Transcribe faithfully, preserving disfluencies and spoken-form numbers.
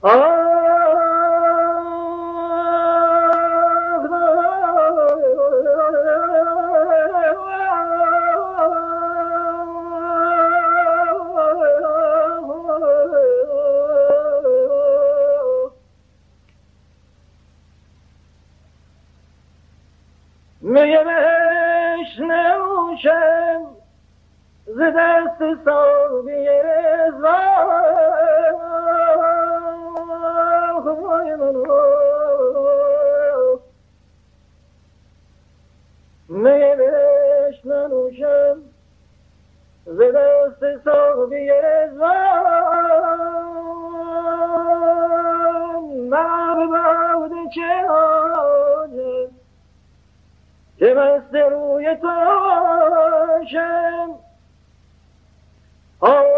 میبش نوشم ز دست ساقی رضوان میبش نوشم ز دست ساقی رضوان من باده چه آجم که مست روی تو شم